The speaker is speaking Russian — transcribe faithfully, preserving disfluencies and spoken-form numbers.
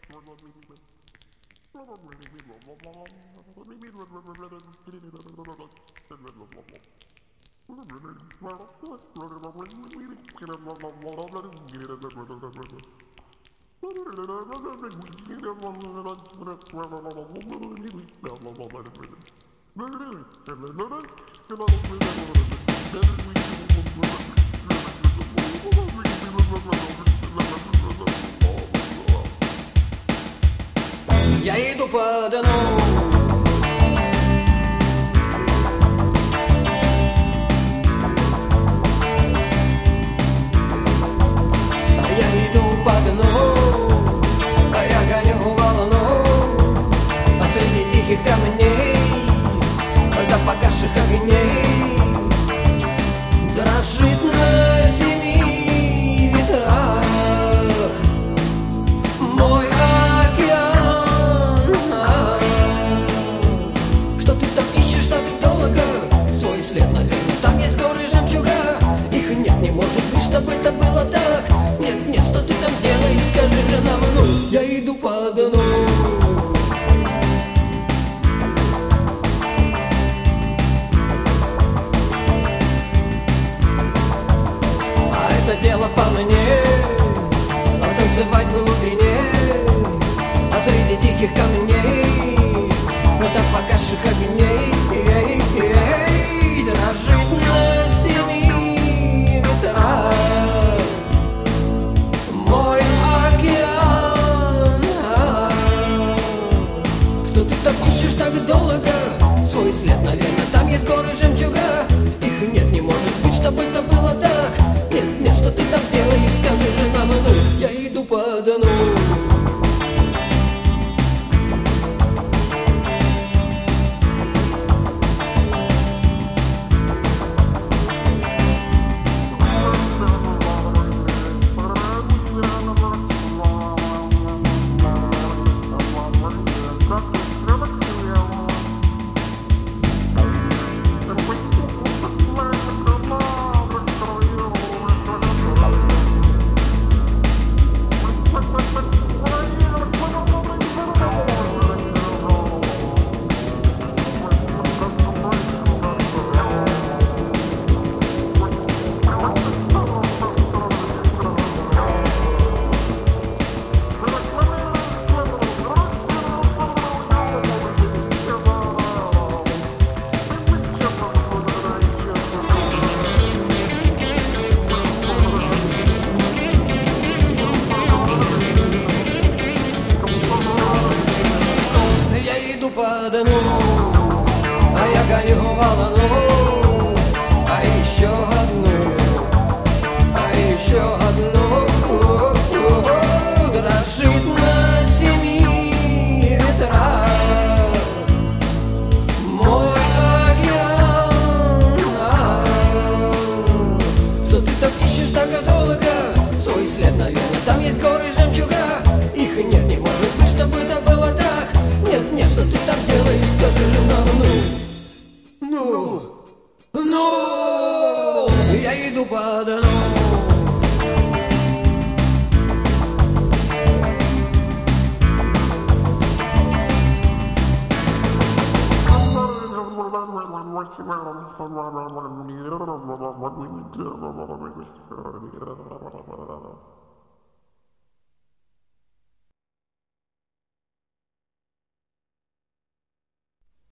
Я иду по дну. Я иду по дну, а я гоню волну, а среди тихих камней до погасших огней дрожит на семи ветрах мой океан. Что ты там ищешь так долго? Свой след, наверное, там есть горы жемчуга. Их нет, не может быть, чтобы это было так. Нет, нет, что ты там делаешь, скажи же нам, ну. Я иду по дну. А это дело по мне, танцевать в глубине, а среди тихих камней, до погасших огней дрожит на семи ветрах мой океан. Что ты там ищешь так долго? Свой след, наверное, там есть горы жемчуга. Их нет, не может быть, чтобы это было так. Нет, нет, что ты там делаешь, скажи же нам, ну. Я иду по дну. По дну, а я гоню волну, а еще одну, а еще одну. Дрожит на семи ветрах мой океан. Что ты там ищешь так долго? Свой след, наверное, там есть горы жемчуга. Их нет, не может быть, чтобы это было так. Нет, нет, что ты там делаешь, скажи же нам, ну. Ну, ну, я иду по дну. What